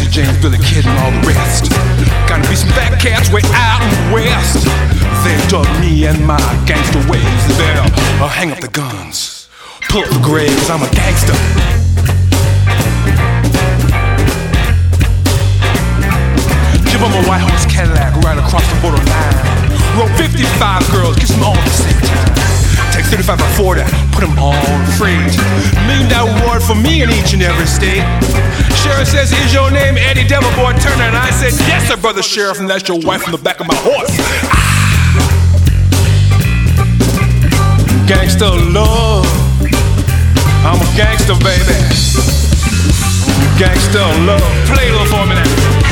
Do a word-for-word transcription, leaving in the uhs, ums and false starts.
Jesse James, Billy Kid, and all the rest. Gotta be some fat cats way out in the west. They dug me and my gangster ways. They better uh, hang up the guns, pull up the graves. I'm a gangster. Give them a white horse Cadillac right across the borderline. Roll fifty-five girls, kiss them all at the same time. Take thirty-five by forty, put them all in freight. Million dollar reward for me in each and every state. Sheriff says, is your name Eddie Devil Boy Turner? And I said, yes sir, brother sheriff, and that's your wife from the back of my horse. Ah. Gangsta love, I'm a gangster, baby. Gangsta love, play a little for me now.